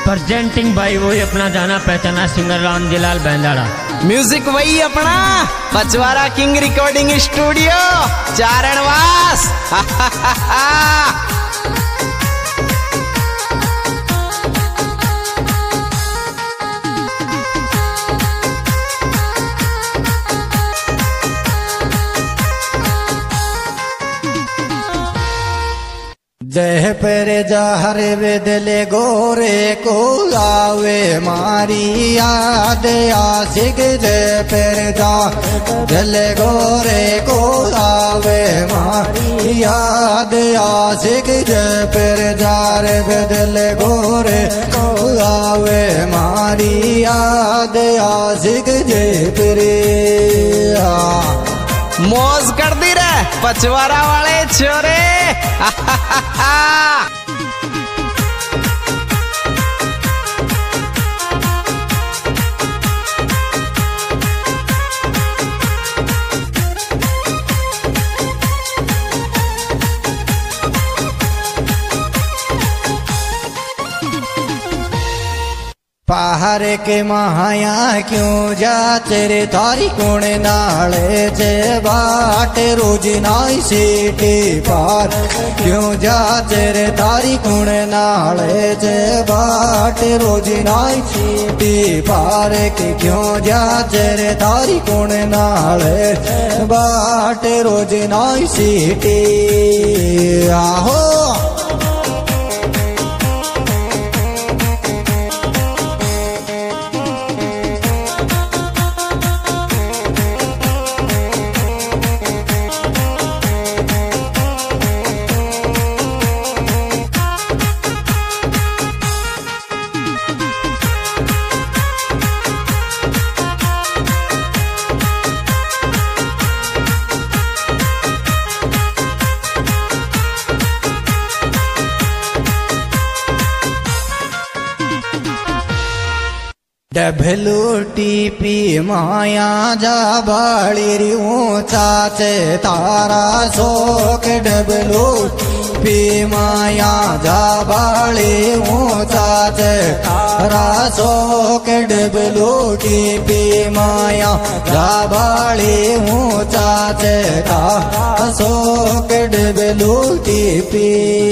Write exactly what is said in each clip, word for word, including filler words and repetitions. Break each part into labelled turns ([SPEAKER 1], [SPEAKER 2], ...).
[SPEAKER 1] Presenting भाई वही अपना जाना पहचाना सिंगर रामजीलाल बेंदाड़ा।
[SPEAKER 2] म्यूजिक वही अपना Pachwara king recording studio Charanwas.
[SPEAKER 3] जय पर जहर बदले गोरे को आवे मारी याद आशिक। जय पर जहर गोरे को आवे मारी याद आशिक। जय पर जहर बदले गोरे को आवे मारी याद आशिक। जय पर
[SPEAKER 2] मौज कर दी रे पचवारा वाले छोरे।
[SPEAKER 3] पहाड़ के महाया क्यों जा तेरे तारी कोण नाले जे बाट रोज नाई सीटी पार। क्यों जा तेरे तारी कोण नाले जे बाट रोज नाई सीटी पार। के क्यों जा तेरे तारी कोण नाले बाट रोज नाई सीटी। आहो डबलू टीपी माया जा बाड़ी री ऊंचा चे तारा शोक। डबलू टीपी माया जा बाड़ी ऊंचा चे तारा शोक। डबलू टीपी माया जा बाड़ी ऊंचा चे तारा शोक। डबलू टीपी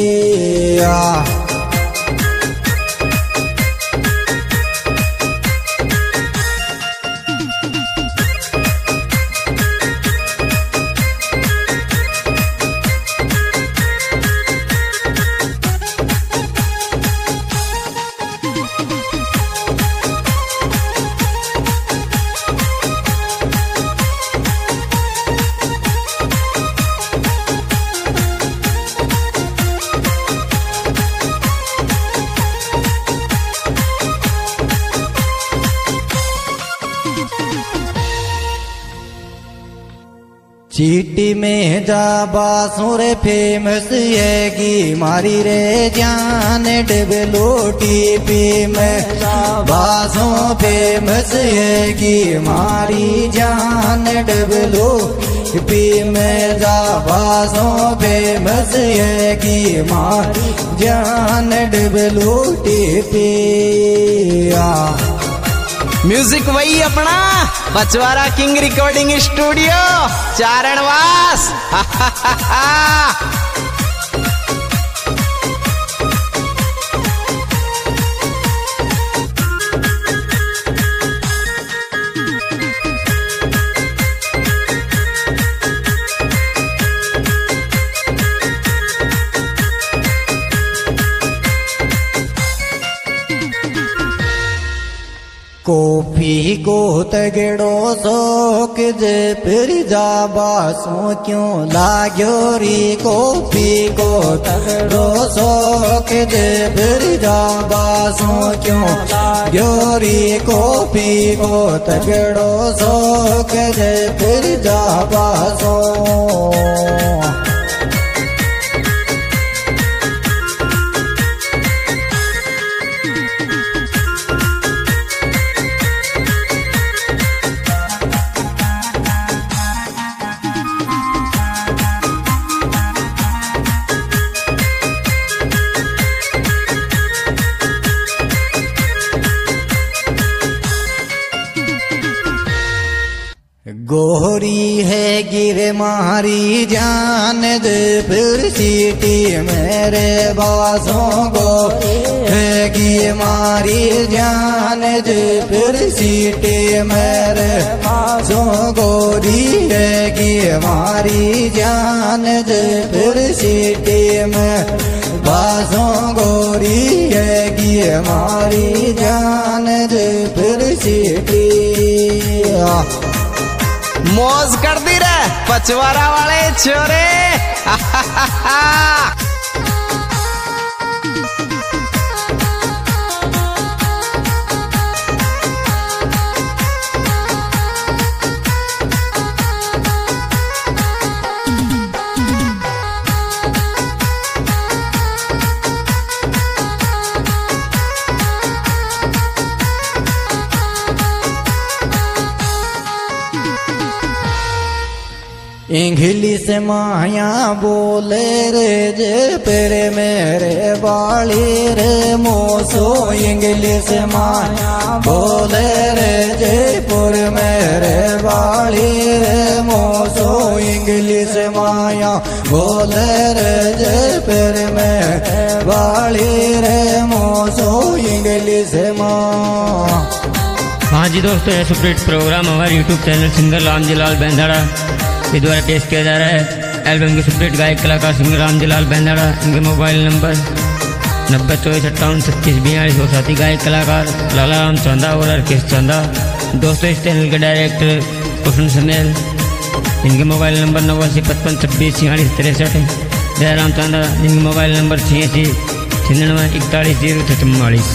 [SPEAKER 3] चीटी में जा बासुर फेमस हैगी मारी रे जान। डबलू टीपी में बासों फेमस हैगी मारी जान। डबलू टीपी में जा बासों फेमस हैगी मारी जान। डबलू टीपी
[SPEAKER 2] म्यूजिक वही अपना Pachwara king recording studio Charanwas.
[SPEAKER 3] Coffee को तगड़ो शौक जे फिर जा बासों क्यों लाग्यो री। कॉफी को तगड़ो शौक जे फिर जा बासों क्यों लाग्यो री। कॉफी को तगड़ो शौक जे फिर जा बासों। गोरी है गिर मारी जान दे फिर सीटी मेरे बासों को है गिर मारी जान दे फिर सीटी मेरे बासों गोरी है गिर मारी जान दे फिर सीटी में बासों गोरी है गिर मारी जान दे फिर सीटी।
[SPEAKER 2] मौज कर दी रे पचवारा वाले छोरे।
[SPEAKER 3] इंग्लिश माया बोले रे जे पेरे मेरे बाली रे मोसो इंग्लिश माया बोले रे जे पुर मेरे बाली रे मोसो इंग्लिश माया बोले रे जे पेरे मेरे बाली रे मोसो इंग्लिश माया।
[SPEAKER 1] हाँ जी दोस्तों, यह सुपरहिट प्रोग्राम हमारे YouTube channel singer Ramjilal Bendara के द्वारा पेश किया जा रहा है। एल्बम के सुपरहिट गायक कलाकार सिंगर रामजीलाल बेंदाड़ा, इनके मोबाइल नंबर नब्बे चौबीस अट्ठावन छत्तीस बयालीस और साथी गायक कलाकार लाला राम चौंदा और अर्केश चौंदा। दोस्तों इस चैनल के डायरेक्टर कुशन समेल, इनके मोबाइल नंबर नवासी पचपन छब्बीस छियालीस तिरसठ। जयराम चौंदा, जिनके मोबाइल नंबर छियासी छियानवे इकतालीस जीरो चौवालीस।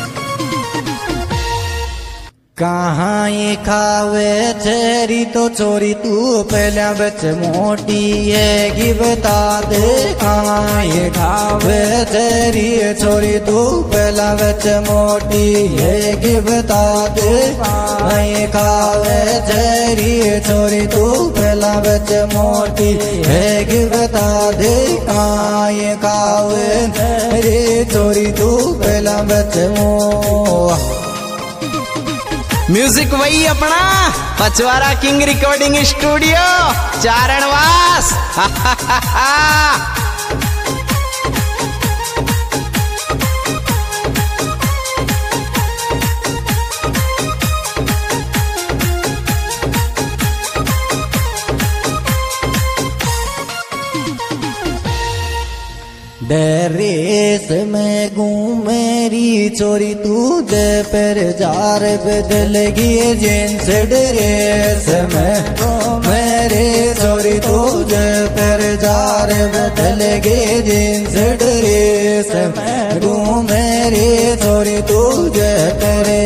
[SPEAKER 3] कहाँ ये खावे चेरी तो चोरी तू पहला बच मोटी है कि बता दे। कहाँ ये खावे चेरी चोरी तू पहला बच मोटी है कि बता दे। कहाँ ये खावे चेरी चोरी तू पहला बच मोटी है कि बता दे। कहाँ ये खावे चेरी चोरी तू पहला बच मो।
[SPEAKER 2] म्यूजिक वही अपना Pachwara king recording studio Charanwas.
[SPEAKER 3] डेरेस में घूम मेरी चोरी तुझे पर जार बदलगी जींस ड्रेस में मेरे चोरी तुझे पर जार बदलगी जींस ड्रेस में घूम मेरी चोरी तुझे करे।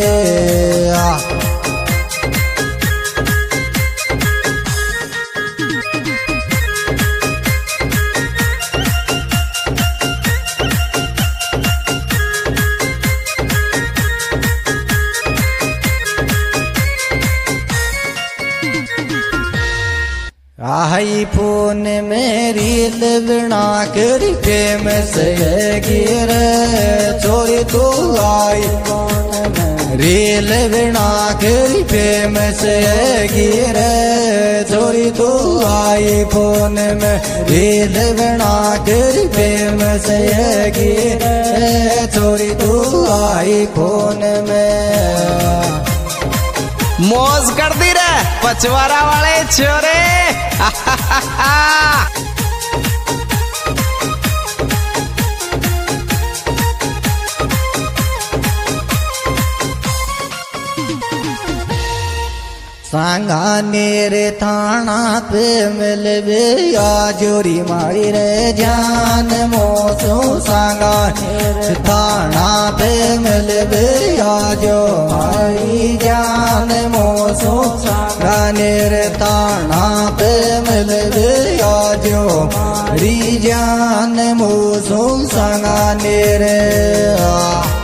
[SPEAKER 3] आई फोन में रील बना कर फेमस है गिर चोरी तो आई फोन में रील बना कर फेमस है गिर चोरी तो आई फोन में रील बना कर फेमस है गिर चोरी तो आई फोन में।
[SPEAKER 2] मौज कर दी रे पचवारा वाले छोरे।
[SPEAKER 3] सांगाने रे थाना पे मिलबे आजोरी मारी रे जान मोसो। सांगाने रे थाना पे मिलबे आजो मारी जान मोसो। सांगाने रे थाना पे मिलबे आजो मारी जान मोसो। सांगाने रे